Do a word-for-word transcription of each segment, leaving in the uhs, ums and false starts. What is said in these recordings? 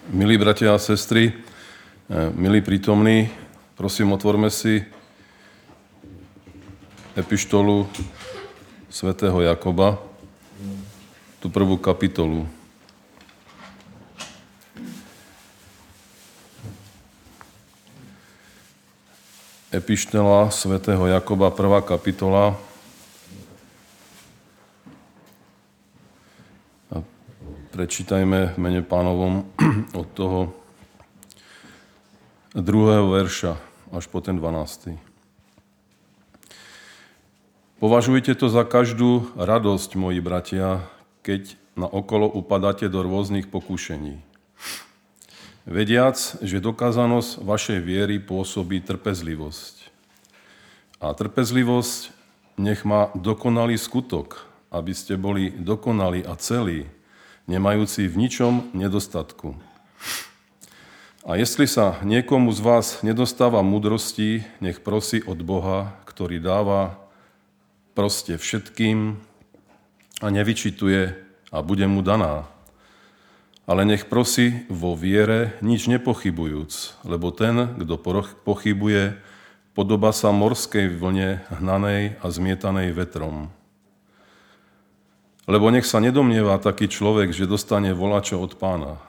Milí bratia a sestry, milí prítomní, prosím, otvorme si epištolu svätého Jakoba, tú prvú kapitolu. Epištola svätého Jakoba, prvá kapitola. Prečítajme v mene Pánovom od toho druhého verša až po ten dvanásty. Považujte to za každú radosť, moji bratia, keď na okolo upadáte do rôznych pokúšení. Vediac, že dokázanosť vašej viery pôsobí trpezlivosť. A trpezlivosť nech má dokonalý skutok, aby ste boli dokonalí a celí, nemajúci v ničom nedostatku. A jestli sa niekomu z vás nedostáva múdrosti, nech prosí od Boha, ktorý dáva proste všetkým a nevyčituje a bude mu daná. Ale nech prosí vo viere, nič nepochybujúc, lebo ten, kto pochybuje, podobá sa morskej vlne hnanej a zmietanej vetrom. Lebo nech sa nedomnieva taký človek, že dostane volačo od Pána.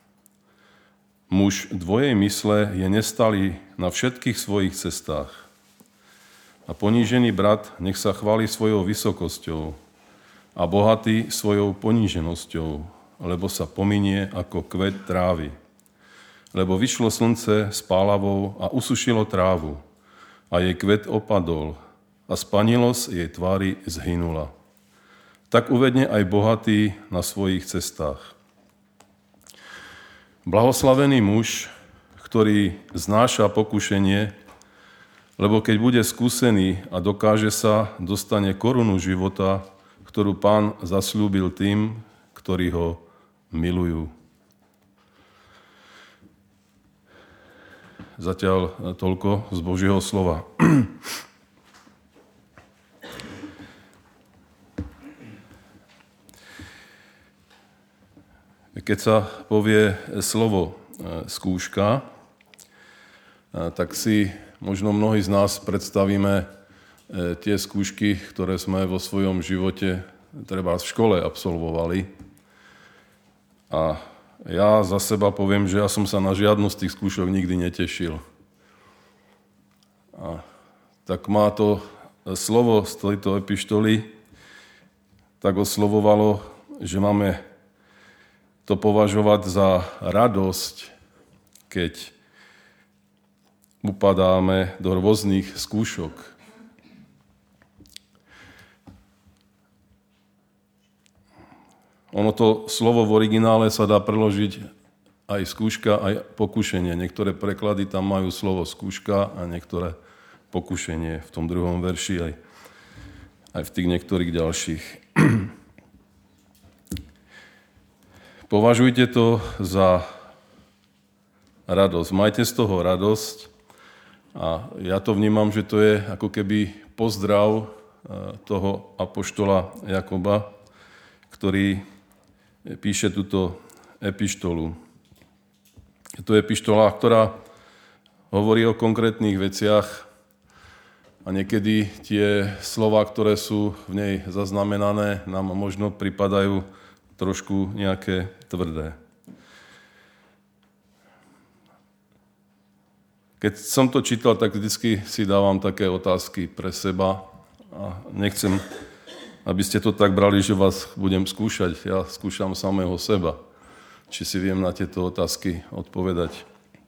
Muž dvojej mysle je nestalý na všetkých svojich cestách. A ponížený brat nech sa chváli svojou vysokosťou a bohatý svojou poníženosťou, lebo sa pominie ako kvet trávy. Lebo vyšlo slnce s pálavou a usušilo trávu, a jej kvet opadol, a spanilosť jej tvári zhynula. Tak uvedne aj bohatý na svojich cestách. Blahoslavený muž, ktorý znáša pokušenie, lebo keď bude skúsený a dokáže sa, dostane korunu života, ktorú Pán zasľúbil tým, ktorí ho milujú. Zatiaľ toľko z Božieho slova. Keď sa povie slovo skúška, tak si možno mnohí z nás predstavíme tie skúšky, ktoré sme vo svojom živote treba v škole absolvovali. A ja za seba poviem, že ja som sa na žiadnu z tých skúšok nikdy netešil. A tak má to slovo z tejto epištoly tak oslovovalo, že máme to považovať za radosť, keď upadáme do rôznych skúšok. Ono to slovo v originále sa dá preložiť aj skúška, aj pokušenie. Niektoré preklady tam majú slovo skúška a niektoré pokušenie v tom druhom verši, aj, aj v tých niektorých ďalších. Považujte to za radosť. Majte z toho radosť. A ja to vnímam, že to je ako keby pozdrav toho apoštola Jakoba, ktorý píše túto epištolu. Je to epištola, ktorá hovorí o konkrétnych veciach a niekedy tie slová, ktoré sú v nej zaznamenané, nám možno pripadajú trošku nejaké tvrdé. Keď som to čítal, tak vždycky si dávam také otázky pre seba a nechcem, aby ste to tak brali, že vás budem skúšať. Ja skúšam samého seba, či si viem na tieto otázky odpovedať.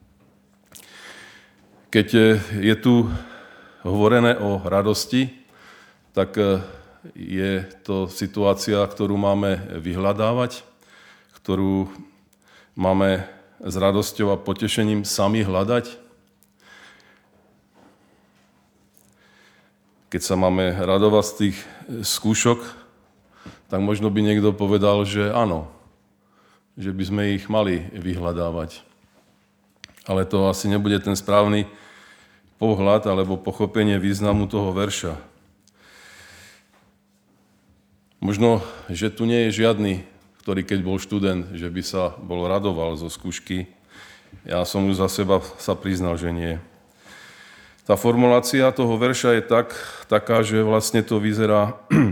Keď je tu hovorené o radosti, tak je to situácia, ktorú máme vyhľadávať, ktorú máme s radosťou a potešením sami hľadať. Keď sa máme radovať z tých skúšok, tak možno by niekto povedal, že áno, že by sme ich mali vyhľadávať. Ale to asi nebude ten správny pohľad alebo pochopenie významu toho verša. Možno, že tu nie je žiadny, ktorý keď bol študent, že by sa bol radoval zo skúšky. Ja som už za seba sa priznal, že nie. Tá formulácia toho verša je tak, taká, že vlastne to vyzerá,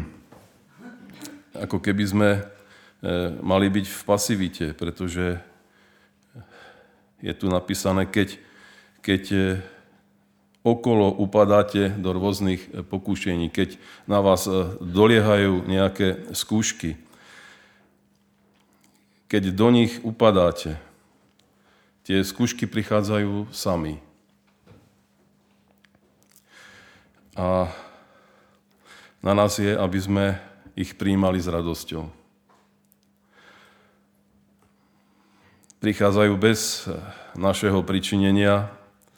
ako keby sme mali byť v pasivite, pretože je tu napísané, keď, keď okolo upadáte do rôznych pokúšení, keď na vás doliehajú nejaké skúšky, keď do nich upadáte, tie skúšky prichádzajú sami. A na nás je, aby sme ich prijímali s radosťou. Prichádzajú bez našeho pričinenia.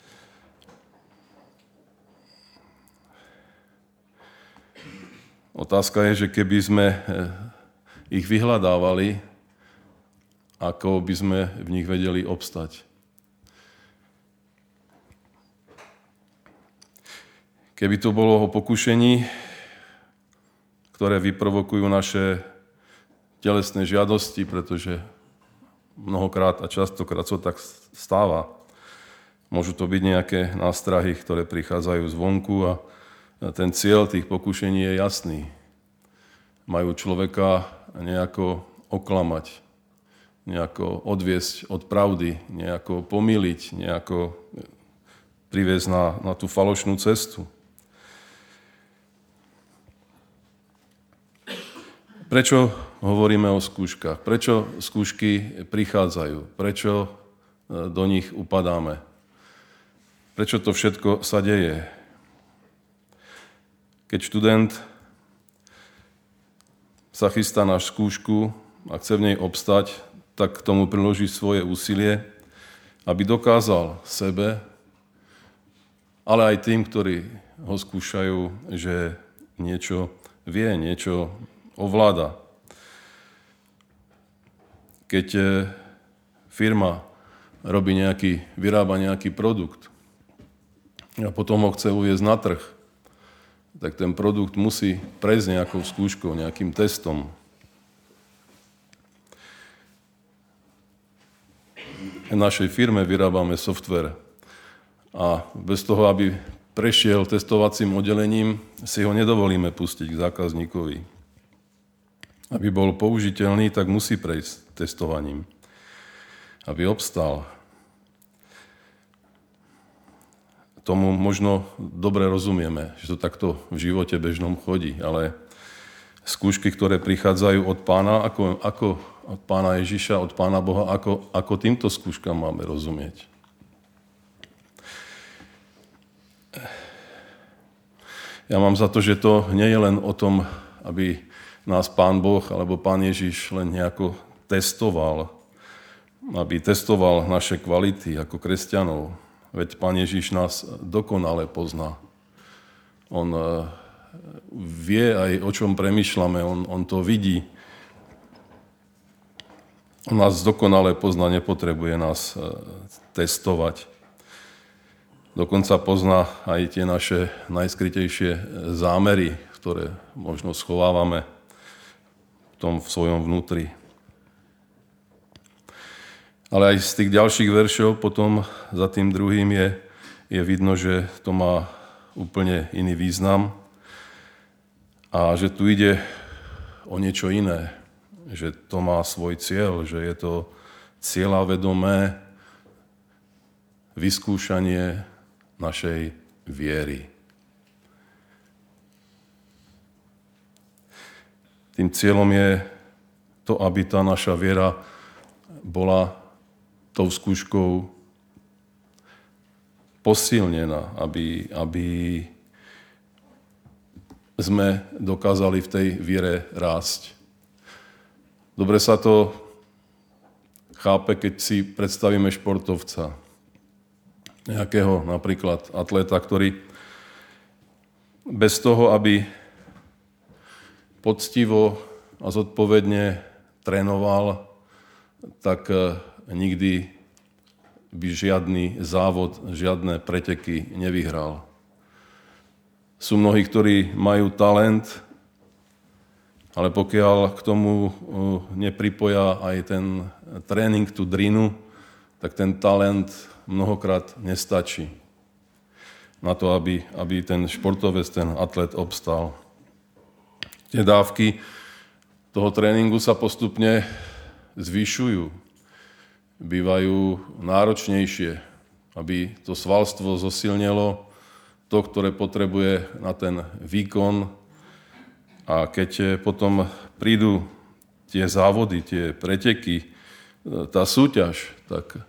Otázka je, že keby sme ich vyhľadávali, ako by sme v nich vedeli obstať. Keby to bolo o pokušení, ktoré vyprovokujú naše telesné žiadosti, pretože mnohokrát a častokrát sa tak stáva. Môžu to byť nejaké nástrahy, ktoré prichádzajú zvonku a ten cieľ tých pokušení je jasný. Majú človeka nejako oklamať, nejako odviesť od pravdy, nejako pomýliť, nejako priviesť na, na tú falošnú cestu. Prečo hovoríme o skúškach? Prečo skúšky prichádzajú? Prečo do nich upadáme? Prečo to všetko sa deje? Keď študent sa chystá na skúšku a chce v nej obstať, tak k tomu priloží svoje úsilie, aby dokázal sebe, ale aj tým, ktorí ho skúšajú, že niečo vie, niečo ovláda. Keď firma robí nejaký, vyrába nejaký produkt a potom ho chce uviesť na trh, tak ten produkt musí prejsť nejakou skúškou, nejakým testom. V našej firme vyrábame software a bez toho, aby prešiel testovacím oddelením, si ho nedovolíme pustiť k zákazníkovi. Aby bol použiteľný, tak musí prejsť testovaním, aby obstal. Tomu možno dobre rozumieme, že to takto v živote bežnom chodí, ale skúšky, ktoré prichádzajú od Pána, ako, ako od Pána Ježiša, od Pána Boha, ako, ako týmto skúškam máme rozumieť. Ja mám za to, že to nie je len o tom, aby nás Pán Boh alebo Pán Ježiš len nejako testoval, aby testoval naše kvality ako kresťanov. Veď Pán Ježiš nás dokonale pozná. On vie aj, o čom premýšľame, on, on to vidí. On nás dokonale pozná, nepotrebuje nás testovať. Dokonca pozná aj tie naše najskrytejšie zámery, ktoré možno schovávame v tom v svojom vnútri. Ale aj z tých ďalších veršov potom za tým druhým je, je vidno, že to má úplne iný význam a že tu ide o niečo iné, že to má svoj cieľ, že je to cieľavedomé vyskúšanie našej viery. Tým cieľom je to, aby tá naša viera bola tou skúškou posilnená, aby, aby sme dokázali v tej viere rásť. Dobre sa to chápe, keď si predstavíme športovca. Nejakého napríklad atléta, ktorý bez toho, aby poctivo a zodpovedne trénoval, tak nikdy by žiadny závod, žiadne preteky nevyhral. Sú mnohí, ktorí majú talent, ale pokiaľ k tomu nepripoja aj ten tréning, tú drinu, tak ten talent mnohokrát nestačí na to, aby, aby ten športovec, ten atlet obstal. Tie dávky toho tréningu sa postupne zvyšujú, bývajú náročnejšie, aby to svalstvo zosilnelo, to, ktoré potrebuje na ten výkon. A keď potom prídu tie závody, tie preteky, tá súťaž, tak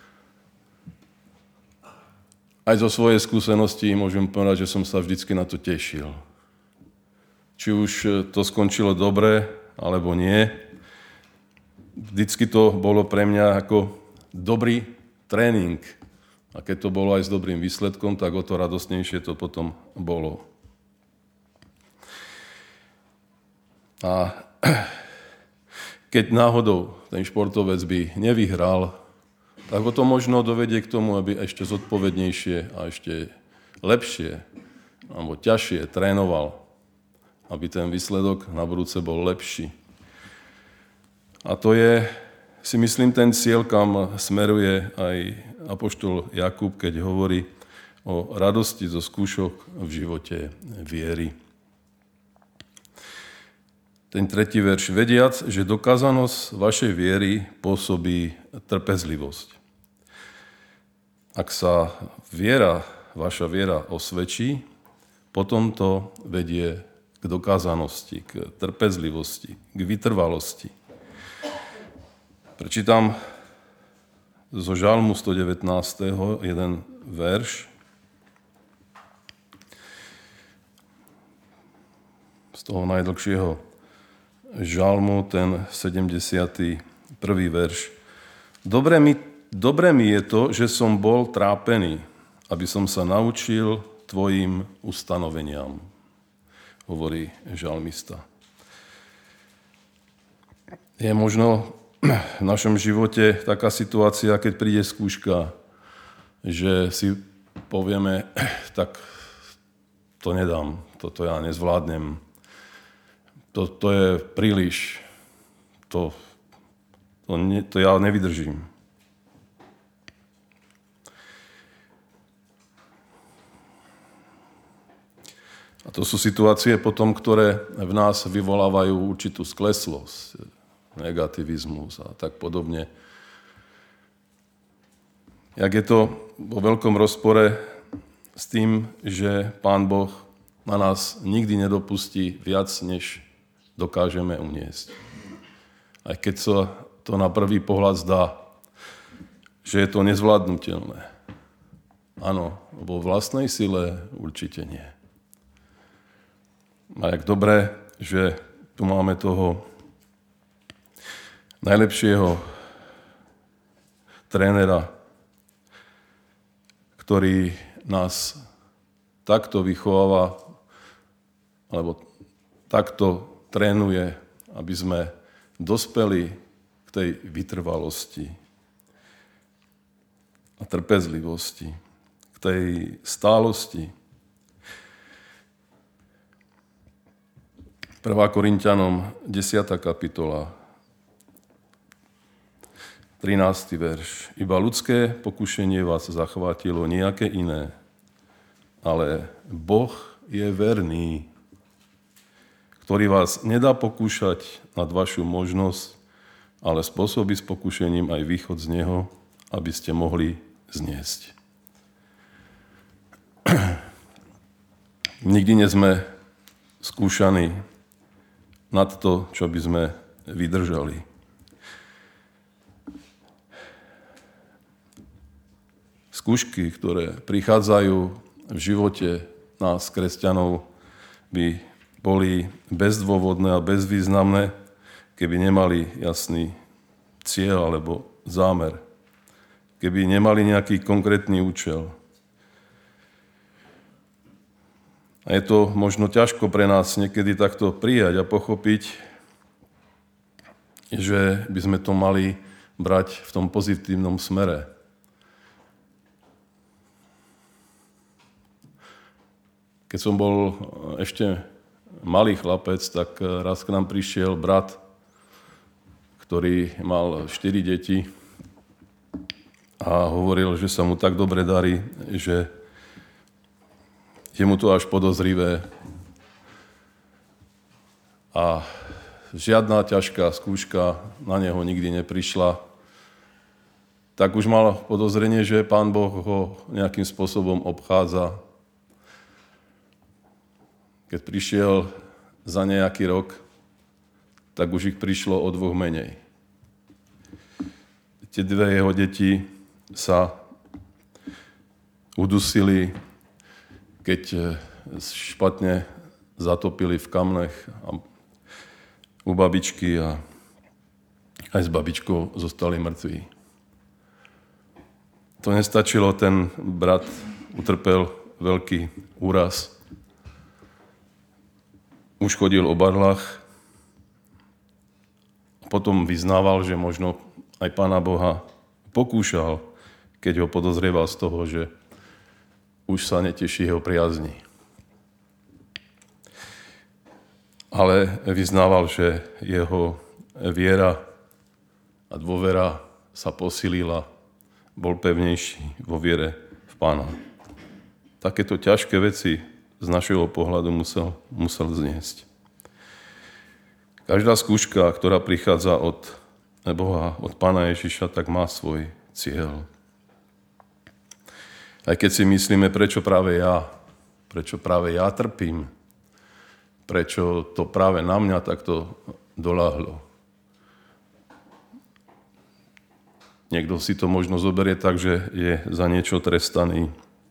aj zo svojej skúsenosti môžem povedať, že som sa vždycky na to tešil. Či už to skončilo dobre, alebo nie. Vždycky to bolo pre mňa ako dobrý tréning. A keď to bolo aj s dobrým výsledkom, tak o to radostnejšie to potom bolo. A keď náhodou ten športovec by nevyhral, tak ho to možno dovedie k tomu, aby ešte zodpovednejšie a ešte lepšie alebo ťažšie trénoval, aby ten výsledok na budúce bol lepší. A to je, si myslím, ten cieľ, kam smeruje aj apoštol Jakub, keď hovorí o radosti zo skúšok v živote viery. Ten tretí verš. Vediac, že dokázanosť vašej viery pôsobí trpezlivosť. Ak sa viera, vaša viera osvedčí, potom to vedie k dokázanosti, k trpezlivosti, k vytrvalosti. Prečítam zo Žalmu sto devätnásť. jeden verš. Z toho najdlhšieho žalmu, ten sedemdesiaty prvý verš. Dobre mi, dobre mi je to, že som bol trápený, aby som sa naučil tvojim ustanoveniam, hovorí žalmista. Je možno v našom živote taká situácia, keď príde skúška, že si povieme, tak to nedám, toto ja nezvládnem, to, to je príliš, to, to, ne, to ja nevydržím. A to sú situácie potom, ktoré v nás vyvolávajú určitú skleslosť, negativizmus a tak podobne. Jak je to vo veľkom rozpore s tým, že Pán Boh na nás nikdy nedopustí viac, než dokážeme uniesť. Aj keď sa to na prvý pohľad zdá, že je to nezvládnutelné. Áno, vo vlastnej sile určite nie. A jak dobré, že tu máme toho najlepšieho trénera, ktorý nás takto vychováva, alebo takto trénuje, aby sme dospeli k tej vytrvalosti a trpezlivosti, k tej stálosti. prvá Korinťanom desiata kapitola, trinásty verš. Iba ľudské pokušenie vás zachvátilo, nejaké iné, ale Boh je verný, ktorý vás nedá pokúšať nad vašu možnosť, ale spôsobí s pokušením aj východ z neho, aby ste mohli zniesť. Nikdy nie sme skúšaní nad to, čo by sme vydržali. Skúšky, ktoré prichádzajú v živote nás, kresťanov, by boli bezdôvodné a bezvýznamné, keby nemali jasný cieľ alebo zámer, keby nemali nejaký konkrétny účel. A je to možno ťažko pre nás niekedy takto prijať a pochopiť, že by sme to mali brať v tom pozitívnom smere. Keď som bol ešte malý chlapec, tak raz k nám prišiel brat, ktorý mal štyri deti a hovoril, že sa mu tak dobre darí, že je mu to až podozrivé. A žiadna ťažká skúška na neho nikdy neprišla. Tak už mal podozrenie, že Pán Boh ho nejakým spôsobom obchádza. Keď prišiel za nejaký rok, tak už ich prišlo o dvoch menej. Tie dve jeho deti sa udusili, keď špatne zatopili v kamnech a u babičky a aj s babičkou zostali mŕtvi. To nestačilo, ten brat utrpel veľký úraz. Už chodil o barlách a potom vyznával, že možno aj Pána Boha pokúšal, keď ho podozrieval z toho, že už sa neteší jeho priazni. Ale vyznával, že jeho viera a dôvera sa posilila, bol pevnejší vo viere v Pána. Takéto ťažké veci z našeho pohľadu musel, musel zniesť. Každá skúška, ktorá prichádza od Boha, od Pána Ježiša, tak má svoj cieľ. Aj keď si myslíme, prečo práve ja, prečo práve ja trpím, prečo to práve na mňa takto doľahlo. Niekto si to možno zoberie tak, že je za niečo trestaný.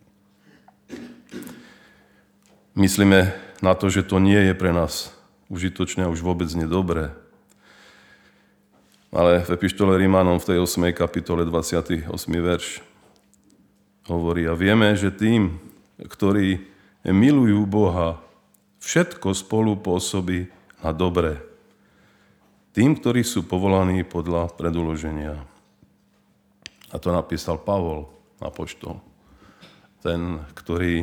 Myslíme na to, že to nie je pre nás užitočné a už vôbec nedobré. Ale v epištole Rimanom v tej ôsmej kapitole dvadsiaty ôsmy verš hovorí: a vieme, že tým, ktorí milujú Boha, všetko spolu pôsobí na dobre. Tým, ktorí sú povolaní podľa predúloženia. A to napísal Pavol, apoštol. Ten, ktorý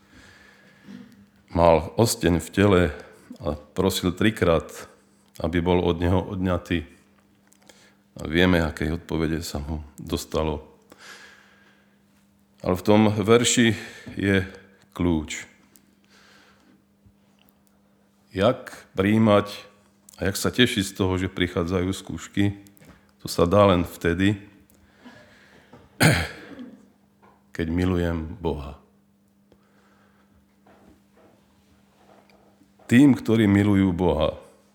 mal osteň v tele a prosil trikrát, aby bol od neho odňatý. A vieme, akej odpovede sa mu dostalo. Ale v tom verši je kľúč. Jak prijímať a jak sa tešiť z toho, že prichádzajú skúšky, to sa dá len vtedy, keď milujem Boha. Tým, ktorí milujú Boha.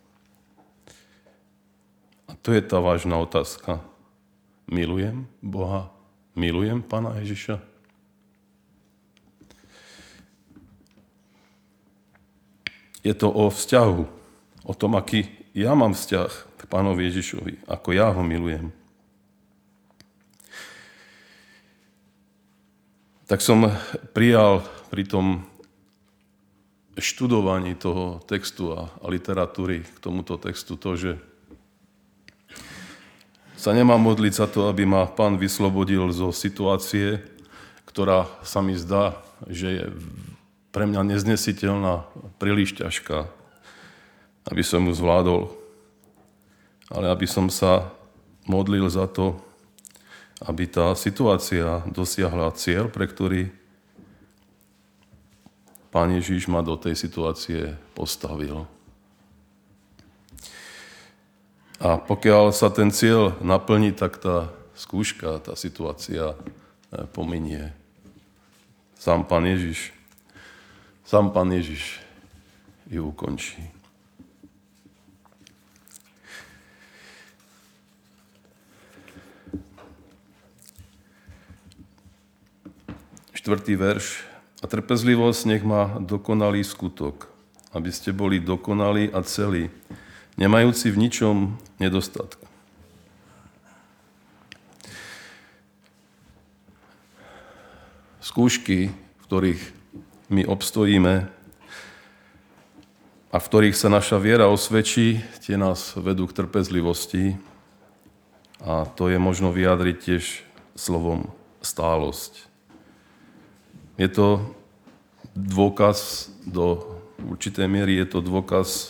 A to je tá vážna otázka. Milujem Boha? Milujem Pána Ježiša? Je to o vzťahu, o tom, aký ja mám vzťah k Pánovi Ježišovi, ako ja ho milujem. Tak som prijal pri tom študovaní toho textu a, a literatúry k tomuto textu to, že sa nemám modliť za to, aby ma Pán vyslobodil zo situácie, ktorá sa mi zdá, že je pre mňa neznesiteľná, príliš ťažká, aby som ju zvládol. Ale aby som sa modlil za to, aby tá situácia dosiahla cieľ, pre ktorý Pán Ježiš ma do tej situácie postavil. A pokiaľ sa ten cieľ naplní, tak tá skúška, tá situácia pominie. Sám Pán Ježiš, sám Pán Ježiš ju ukončí. Štvrtý verš. A trpezlivosť nech má dokonalý skutok, aby ste boli dokonalí a celí, nemajúci v ničom nedostatku. Skúšky, v ktorých my obstojíme a v ktorých sa naša viera osvedčí, tie nás vedú k trpezlivosti a to je možno vyjadriť tiež slovom stálosť. Je to dôkaz do v určitej miery je to dôkaz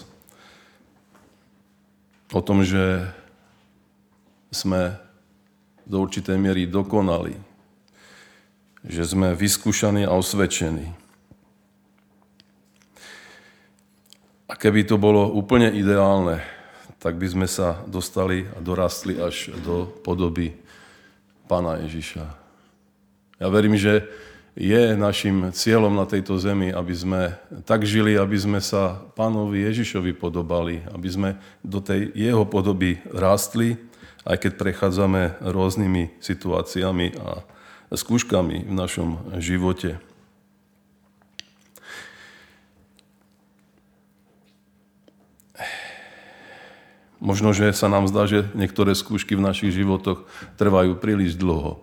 o tom, že sme do určitej miery dokonali, že sme vyskúšaní a osvedčení. A keby to bolo úplne ideálne, tak by sme sa dostali a dorastli až do podoby Pána Ježiša. Ja verím, že je našim cieľom na tejto zemi, aby sme tak žili, aby sme sa Pánovi Ježišovi podobali, aby sme do tej jeho podoby rástli, aj keď prechádzame rôznymi situáciami a skúškami v našom živote. Možno, že sa nám zdá, že niektoré skúšky v našich životoch trvajú príliš dlho.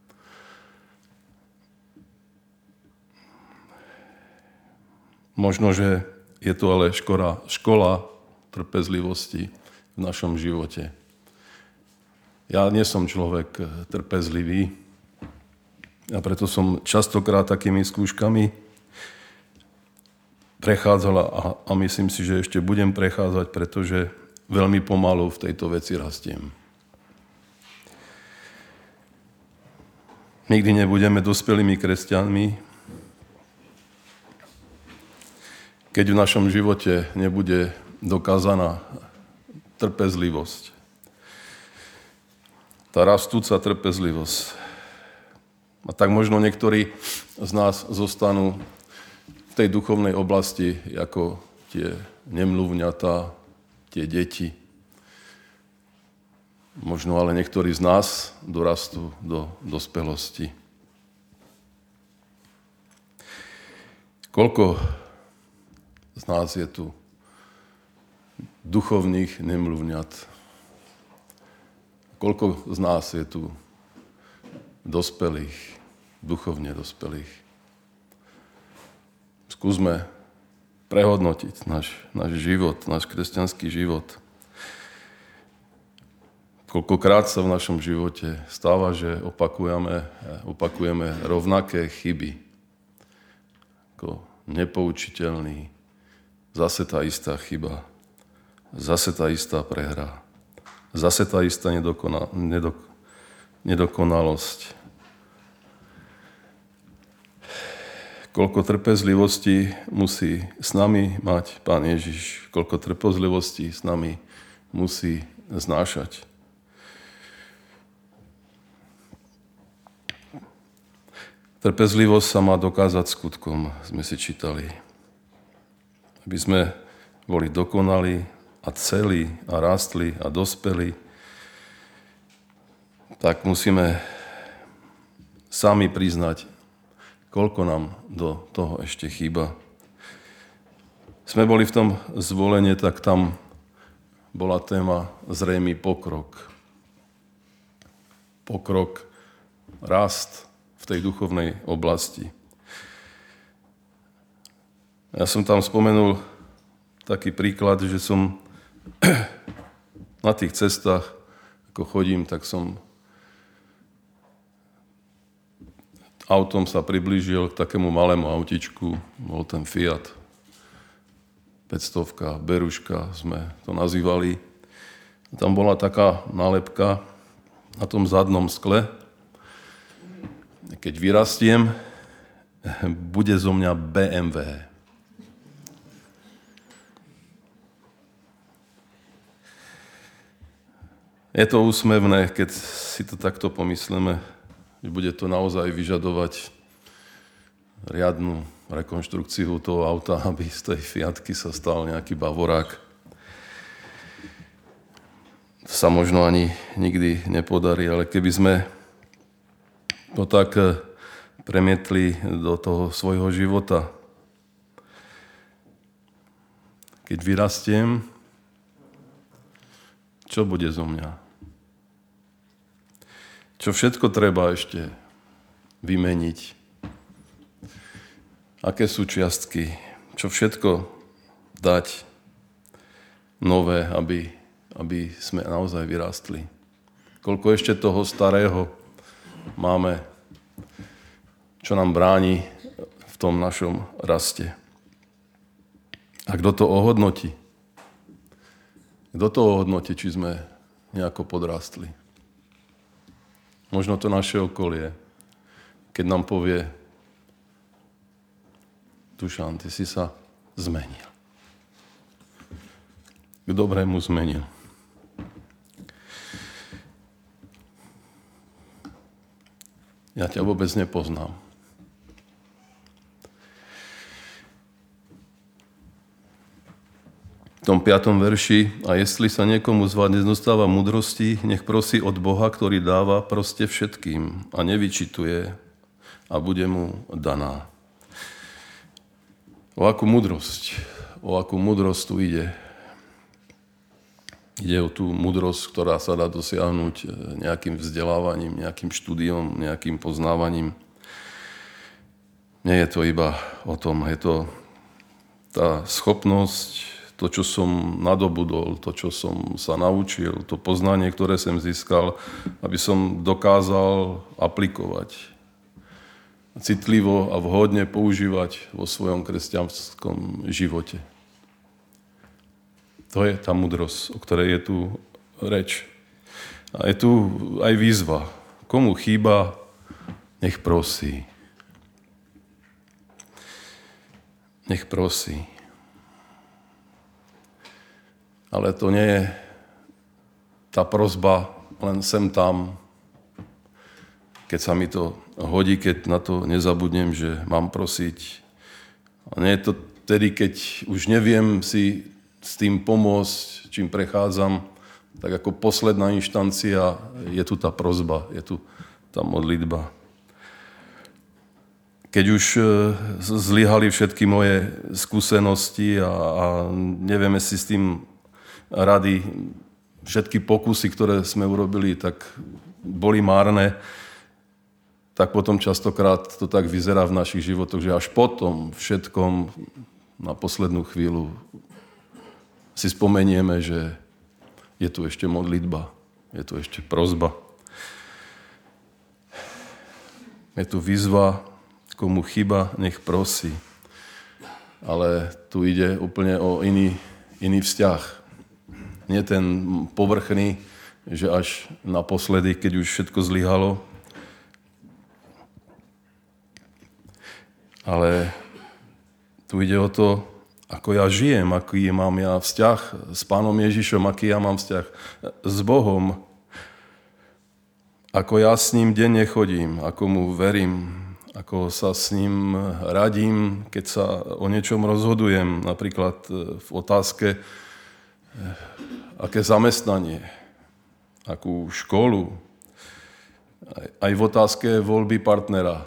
Možno, že je to ale škola, škola trpezlivosti v našom živote. Ja nie som človek trpezlivý a preto som častokrát takými skúškami prechádzal a, a myslím si, že ešte budem prechádzať, pretože veľmi pomalu v tejto veci rastiem. Nikdy nebudeme dospelými kresťanmi, keď v našom živote nebude dokázaná trpezlivosť. Tá rastúca trpezlivosť. A tak možno niektorí z nás zostanú v tej duchovnej oblasti ako tie nemluvňatá, tie deti. Možno ale niektorí z nás dorastú do dospelosti. Koľko z nás je tu duchovných nemluvňat? Koľko z nás je tu dospelých, duchovne dospelých? Skúsme prehodnotiť náš, náš život, náš kresťanský život. Koľkokrát sa v našom živote stáva, že opakujeme, opakujeme rovnaké chyby. Ako nepoučiteľný, zase tá istá chyba, zase tá istá prehra, zase tá istá nedokona, nedok, nedokonalosť. Koľko trpezlivosti musí s nami mať Pán Ježiš, koľko trpezlivosti s nami musí znášať. Trpezlivosť sa má dokázať skutkom, sme si čítali. Aby sme boli dokonali a celí a rástli a dospeli, tak musíme sami priznať, koľko nám do toho ešte chýba. Sme boli v tom zvolenie, tak tam bola téma zrejmý pokrok. Pokrok, rast v tej duchovnej oblasti. Ja som tam spomenul taký príklad, že som na tých cestách, ako chodím, tak som autom sa priblížil k takému malému autičku, bol ten Fiat päťstovka, Beruška sme to nazývali. Tam bola taká nálepka na tom zadnom skle. Keď vyrastiem, bude zo mňa bé em vé. Je to úsmevné, keď si to takto pomyslíme, že bude to naozaj vyžadovať riadnu rekonštrukciu toho auta, aby z tej Fiatky sa stal nejaký bavorák. To sa možno ani nikdy nepodarí, ale keby sme to tak premietli do toho svojho života. Keď vyrastiem, čo bude zo mňa? Čo všetko treba ešte vymeniť? Aké sú čiastky? Čo všetko dať nové, aby, aby sme naozaj vyrástli? Koľko ešte toho starého máme, čo nám bráni v tom našom raste? A kto to ohodnotí? Kto to ohodnotí, či sme nejako podrástli? Možno to naše okolie, keď nám povie: Dušan, ty si sa zmenil. K dobrému zmenil. Ja ťa vôbec nepoznám. V tom piatom verši: a jestli sa niekomu z vás nedostáva múdrosti, nech prosí od Boha, ktorý dáva proste všetkým a nevyčituje, a bude mu daná. O akú múdrosť, o akú múdrosť tu ide? Ide o tú múdrosť, ktorá sa dá dosiahnuť nejakým vzdelávaním, nejakým štúdiom, nejakým poznávaním. Nie je to iba o tom, je to tá schopnosť, to, čo som nadobudol, to, čo som sa naučil, to poznanie, ktoré som získal, aby som dokázal aplikovať, citlivo a vhodne používať vo svojom kresťanskom živote. To je tá múdrosť, o ktorej je tu reč. A je tu aj výzva. Komu chýba, nech prosí. Nech prosí. Ale to nie je tá prosba len sem tam, keď sa mi to hodí, keď na to nezabudnem, že mám prosiť. A nie je to tedy, keď už neviem si s tým pomôcť, čím prechádzam, tak ako posledná inštancia je tu tá prosba, je tu tá modlitba. Keď už zlyhali všetky moje skúsenosti a, a nevieme si s tým rady, všetky pokusy, ktoré sme urobili, tak boli márne, tak potom častokrát to tak vyzerá v našich životoch, že až potom všetkom na poslednú chvíľu si spomenieme, že je tu ešte modlitba, je tu ešte prosba. Je tu výzva, komu chyba, nech prosí. Ale tu ide úplne o iný, iný vzťah. Nie ten povrchný, že až naposledy, keď už všetko zlyhalo. Ale tu ide o to, ako ja žijem, aký mám ja vzťah s Pánom Ježišom, aký ja mám vzťah s Bohom. Ako ja s ním denne chodím, ako mu verím, ako sa s ním radím, keď sa o niečom rozhodujem. Napríklad v otázke, aké zamestnanie, akú školu, aj v otázke voľby partnera.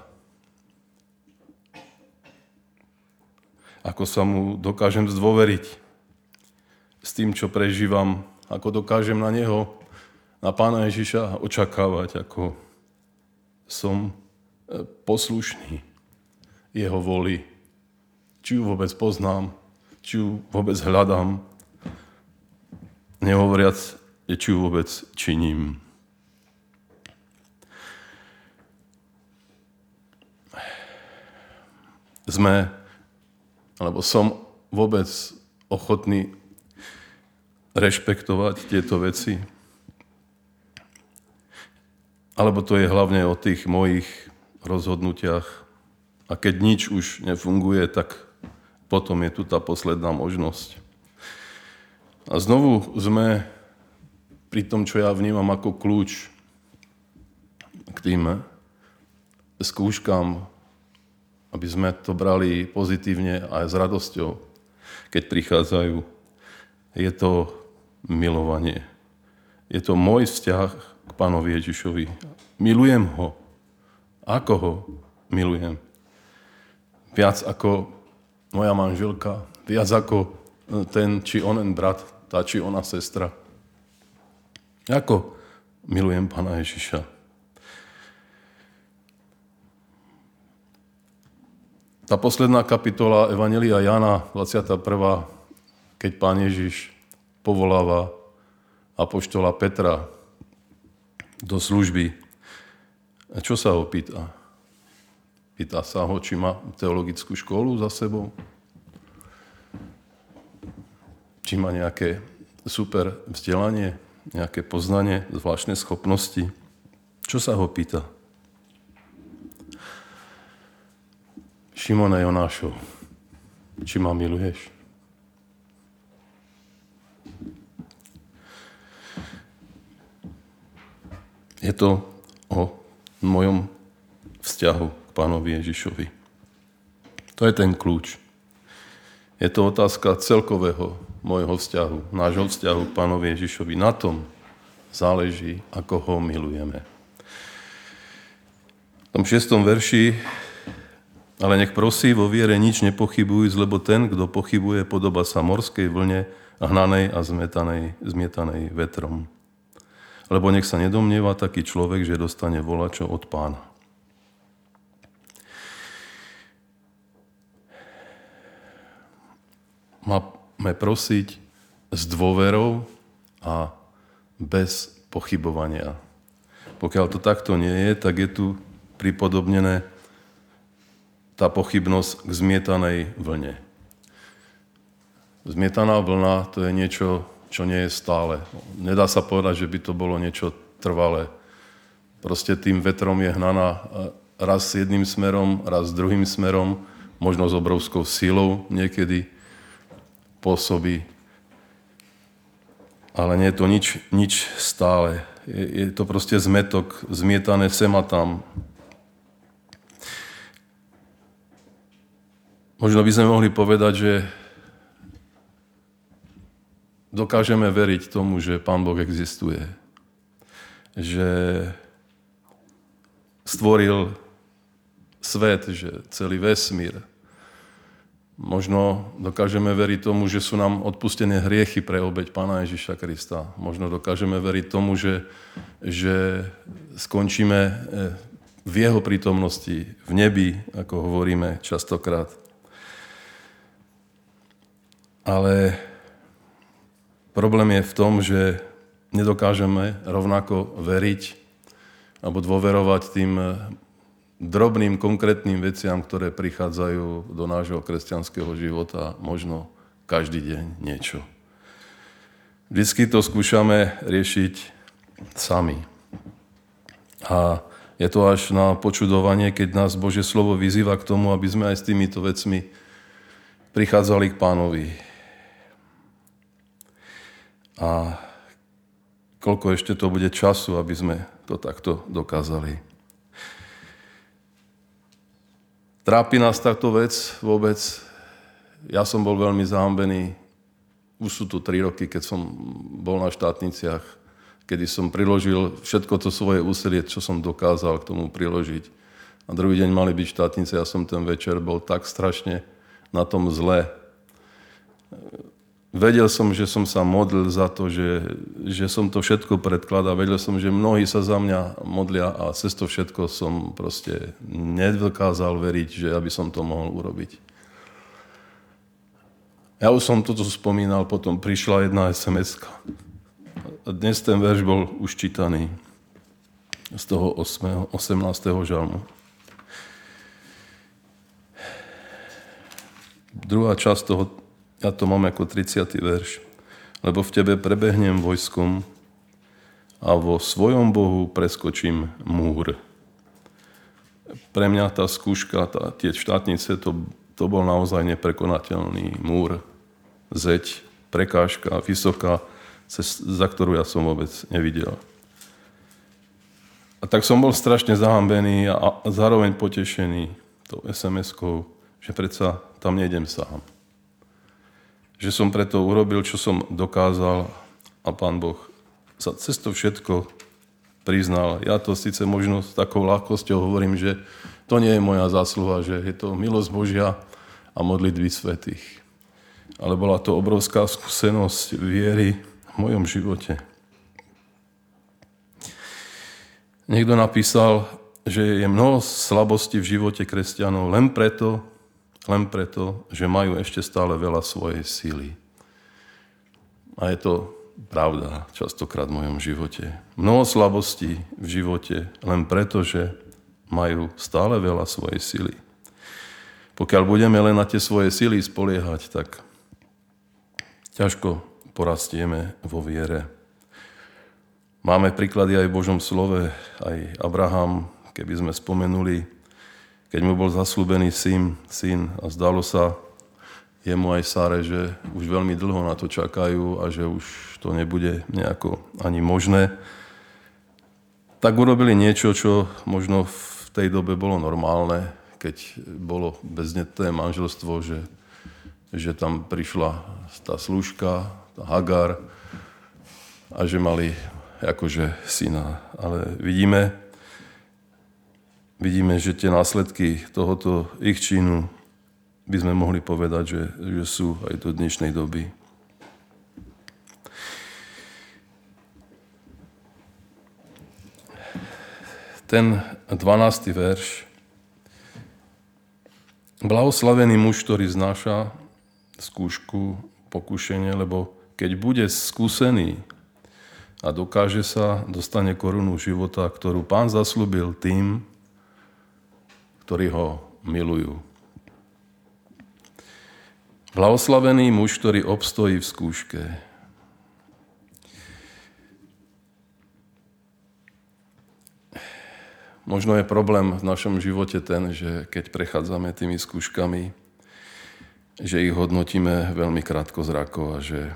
Ako sa mu dokážem zdôveriť s tým, čo prežívam, ako dokážem na neho, na Pána Ježiša očakávať, ako som poslušný jeho voli. Či ju vôbec poznám, či ju vôbec hľadám, nehovoriac, či ju vôbec činím. Sme, alebo som vôbec ochotný rešpektovať tieto veci? Alebo to je hlavne o tých mojich rozhodnutiach a keď nič už nefunguje, tak potom je tu tá posledná možnosť. A znovu sme pri tom, čo ja vnímam ako kľúč k tým skúškam, aby sme to brali pozitívne a s radosťou, keď prichádzajú. Je to milovanie. Je to môj vzťah k Pánovi Ježišovi. Milujem ho. Ako ho milujem? Viac ako moja manželka, viac ako ten či onen brat, tá či ona sestra. Ako milujem Pána Ježiša? Tá posledná kapitola Evanjelia Jana, dvadsiata prvá, keď Pán Ježiš povoláva apoštola Petra do služby. A čo sa ho pýta? Pýta sa ho, či má teologickú školu za sebou. či má nejaké super vzdelanie, nejaké poznanie, zvláštne schopnosti. Čo sa ho pýta? Šimone Jonášov, či ma miluješ? Je to o mojom vzťahu k Pánovi Ježišovi. To je ten kľúč. Je to otázka celkového môjho vzťahu, nášho vzťahu k Pánovi Ježišovi. Na tom záleží, ako ho milujeme. V tom šiestom verši: ale nech prosí vo viere nič nepochybuj, lebo ten, kto pochybuje, podobá sa morskej vlne, hnanej a zmietanej, zmietanej vetrom. Lebo nech sa nedomnieva taký človek, že dostane volačo od Pána. Máme prosiť s dôverou a bez pochybovania. Pokiaľ to takto nie je, tak je tu pripodobnené tá pochybnosť k zmietanej vlne. Zmietaná vlna to je niečo, čo nie je stále. Nedá sa povedať, že by to bolo niečo trvalé. Proste tým vetrom je hnaná raz s jedným smerom, raz s druhým smerom, možno s obrovskou silou niekedy pôsobí. Ale nie je to nič, nič stále. Je, je to proste zmetok, zmietané sem a tam. Možno by sme mohli povedať, že dokážeme veriť tomu, že Pán Boh existuje. Že stvoril svet, že celý vesmír. Možno dokážeme veriť tomu, že sú nám odpustené hriechy pre obeť Pána Ježiša Krista. Možno dokážeme veriť tomu, že, že skončíme v jeho prítomnosti, v nebi, ako hovoríme častokrát. Ale problém je v tom, že nedokážeme rovnako veriť alebo dôverovať tým drobným, konkrétnym veciam, ktoré prichádzajú do nášho kresťanského života možno každý deň niečo. Vždycky to skúšame riešiť sami. A je to až na počudovanie, keď nás Božie slovo vyzýva k tomu, aby sme aj s týmito vecmi prichádzali k Pánovi. A koľko ešte to bude času, aby sme to takto dokázali. Trápi nás táto vec vôbec. Ja som bol veľmi zahambený. Už sú tu tri roky, keď som bol na štátniciach, kedy som priložil všetko to svoje úsilie, čo som dokázal k tomu priložiť. A druhý deň mali byť štátnice, ja som ten večer bol tak strašne na tom zle. Vedel som, že som sa modlil za to, že, že som to všetko predkladal. Vedel som, že mnohí sa za mňa modlia a cez to všetko som proste nedokázal veriť, že aby som to mohol urobiť. Ja už som toto spomínal, potom prišla jedna es em eska. A dnes ten verš bol už čítaný z toho osemnásteho žalmu. Druhá časť toho, ja to mám ako tridsiaty verš. Lebo v tebe prebehnem vojskom a vo svojom Bohu preskočím múr. Pre mňa tá skúška, tá, tie štátnice, to, to bol naozaj neprekonateľný múr. Zeď, prekážka, vysoká, cez, za ktorú ja som vôbec nevidel. A tak som bol strašne zahambený a, a zároveň potešený tou es em eskou, že predsa tam nejdem sám. Že som preto urobil, čo som dokázal a Pán Boh sa cez to všetko priznal. Ja to síce možno s takou ľahkosťou hovorím, že to nie je moja zásluha, že je to milosť Božia a modlitby svätých. Ale bola to obrovská skúsenosť viery v mojom živote. Niekto napísal, že je mnoho slabostí v živote kresťanov len preto, len preto, že majú ešte stále veľa svojej síly. A je to pravda častokrát v mojom živote. Mnoho slabostí v živote len preto, že majú stále veľa svojej síly. Pokiaľ budeme len na tie svoje síly spoliehať, tak ťažko porastieme vo viere. Máme príklady aj v Božom slove, aj Abraham, keby sme spomenuli, keď mu bol zasľúbený syn, syn a zdalo sa jemu aj Sáre, že už veľmi dlho na to čakajú a že už to nebude nejako ani možné, tak urobili niečo, čo možno v tej dobe bolo normálne, keď bolo bezdetné manželstvo, že, že tam prišla tá slúžka, tá Hagar a že mali akože syna. Ale vidíme, vidíme, že tie následky tohoto ich činu by sme mohli povedať, že, že sú aj do dnešnej doby. Ten dvanásty verš. Blahoslavený muž, ktorý znáša skúšku, pokušenie, lebo keď bude skúsený a dokáže sa, dostane korunu života, ktorú Pán zasľúbil tým, ktorí ho milujú. Blahoslavený muž, ktorý obstojí v skúške. Možno je problém v našom živote ten, že keď prechádzame tými skúškami, že ich hodnotíme veľmi krátkozrako a že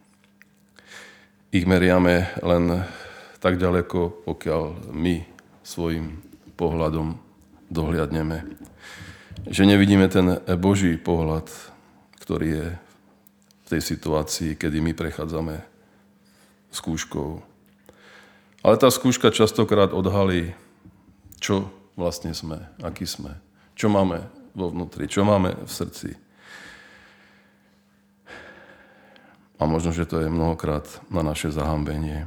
ich meriame len tak ďaleko, pokiaľ my svojim pohľadom dohliadneme. Že nevidíme ten Boží pohľad, ktorý je v tej situácii, kedy my prechádzame skúškou. Ale tá skúška častokrát odhalí, čo vlastne sme, aký sme, čo máme vo vnútri, čo máme v srdci. A možno, že to je mnohokrát na naše zahambenie.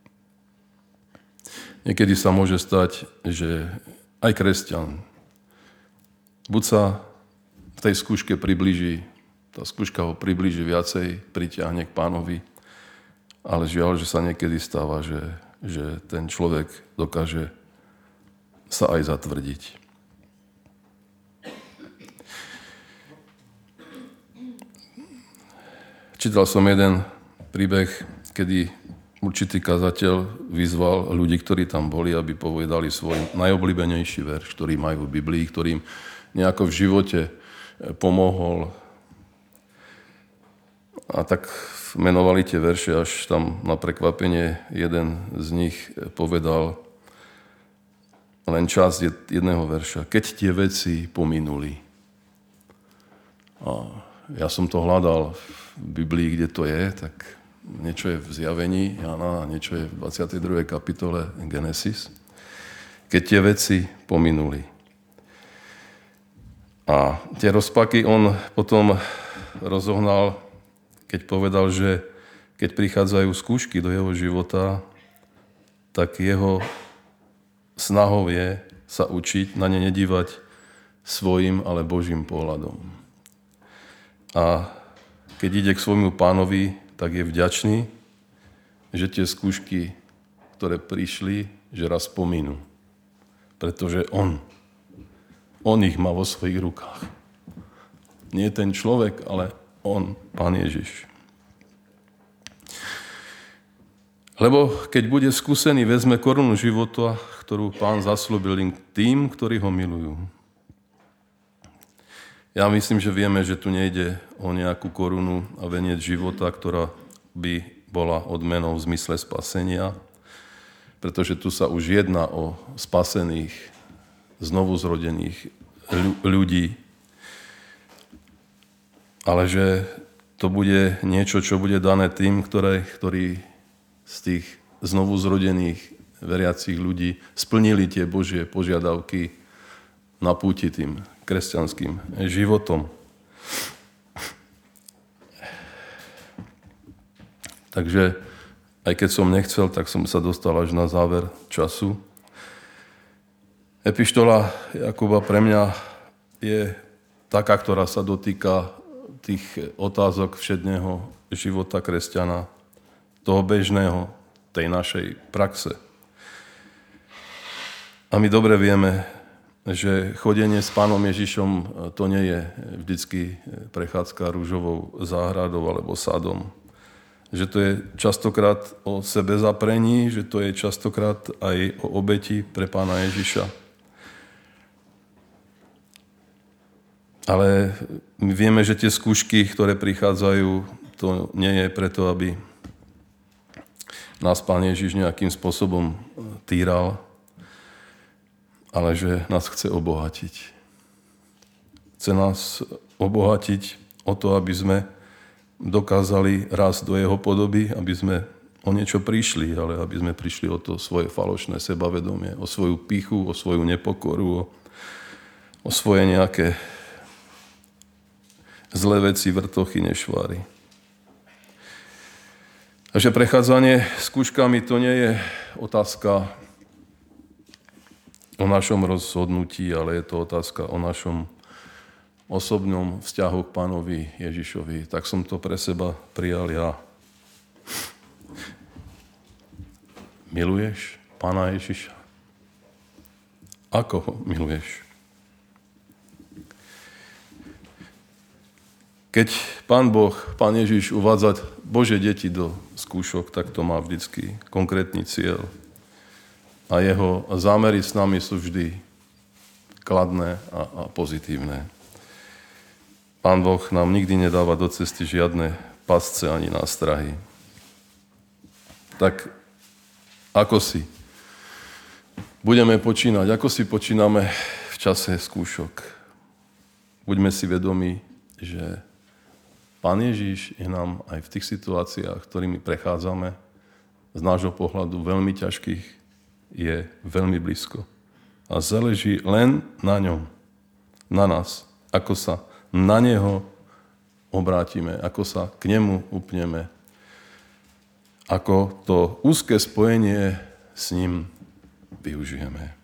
Niekedy sa môže stať, že aj kresťan buď sa v tej skúške priblíži, tá skúška ho priblíži viacej, pritiahne k Pánovi, ale žiaľ, že sa niekedy stáva, že, že ten človek dokáže sa aj zatvrdiť. Čítal som jeden príbeh, kedy určitý kazateľ vyzval ľudí, ktorí tam boli, aby povedali svoj najobľúbenejší verš, ktorý majú v Biblii, ktorým nejako v živote pomohol. A tak menovali tie verše, až tam na prekvapenie jeden z nich povedal len časť jedného verša. Keď tie veci pominuli. A ja som to hľadal v Biblii, kde to je, tak niečo je v Zjavení Jana a niečo je v dvadsiatej druhej kapitole Genesis. Keď tie veci pominuli. A tie rozpaky on potom rozohnal, keď povedal, že keď prichádzajú skúšky do jeho života, tak jeho snahou je sa učiť na ne nedívať svojim, ale Božím pohľadom. A keď ide k svojmu Pánovi, tak je vďačný, že tie skúšky, ktoré prišli, že raz pominú. Pretože on, on ich má vo svojich rukách. Nie ten človek, ale on, Pán Ježiš. Lebo keď bude skúsený, vezme korunu života, ktorú Pán zasľúbil tým, ktorí ho milujú. Ja myslím, že vieme, že tu nejde o nejakú korunu a veniec života, ktorá by bola odmenou v zmysle spasenia, pretože tu sa už jedná o spasených, znovuzrodených ľudí. Ale že to bude niečo, čo bude dané tým, ktoré, ktorí z tých znovuzrodených veriacich ľudí splnili tie Božie požiadavky na púti tým kresťanským životom. Takže aj keď som nechcel, tak som sa dostal až na záver času. Epištola Jakuba pre mňa je taká, ktorá sa dotýka tých otázok všedného života kresťana, toho bežného, tej našej praxe. A my dobre vieme, že chodenie s Pánom Ježišom to nie je vždycky prechádzka rúžovou záhradou alebo sadom. že to je častokrát o sebezaprení, že to je častokrát aj o obeti pre Pána Ježiša. Ale my vieme, že tie skúšky, ktoré prichádzajú, to nie je preto, aby nás Pán Ježiš nejakým spôsobom týral, ale že nás chce obohatiť. Chce nás obohatiť o to, aby sme dokázali rásť do jeho podoby, aby sme o niečo prišli, ale aby sme prišli o to svoje falošné sebavedomie, o svoju pýchu, o svoju nepokoru, o, o svoje nejaké zlé veci, vrtochy, nešváry. Takže prechádzanie skúškami to nie je otázka o našom rozhodnutí, ale je to otázka o našom osobnom vzťahu k Pánovi Ježišovi. Tak som to pre seba prijal ja. Miluješ Pána Ježiša? Ako ho miluješ? Keď Pán Boh, Pán Ježiš uvádza Božie deti do skúšok, tak to má vždycky konkrétny cieľ. A jeho zámery s nami sú vždy kladné a, a pozitívne. Pán Boh nám nikdy nedáva do cesty žiadne pasce ani nástrahy. Tak ako si budeme počínať, ako si počíname v čase skúšok? Buďme si vedomí, že Pán Ježiš je nám aj v tých situáciách, ktorými prechádzame, z nášho pohľadu veľmi ťažkých, je veľmi blízko. A záleží len na ňom, na nás, ako sa na neho obrátime, ako sa k nemu upneme, ako to úzke spojenie s ním využijeme.